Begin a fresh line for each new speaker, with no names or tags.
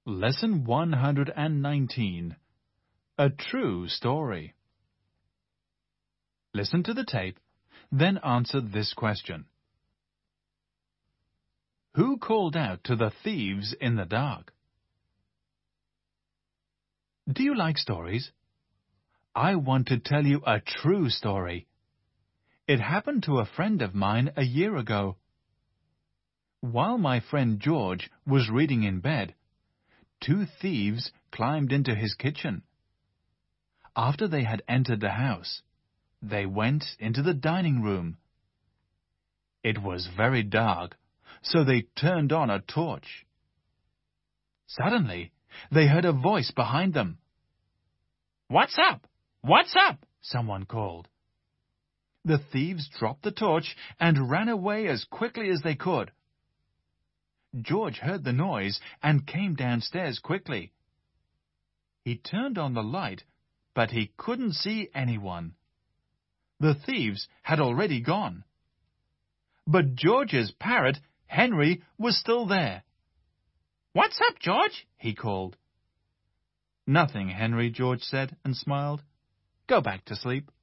Lesson 119. A True Story. Listen to the tape, then answer this question. Who called out to the thieves in the dark? Do you like stories? I want to tell you a true story. It happened to a friend of mine a year ago. While my friend George was reading in bed, two thieves climbed into his kitchen. After they had entered the house, they went into the dining room. It was very dark, so they turned on a torch. Suddenly, they heard a voice behind them. "What's up? What's up?" someone called. The thieves dropped the torch and ran away as quickly as they could. George heard the noise and came downstairs quickly. He turned on the light, but he couldn't see anyone. The thieves had already gone. But George's parrot, Henry, was still there. "What's up, George?" he called. "Nothing, Henry," George said and smiled. "Go back to sleep."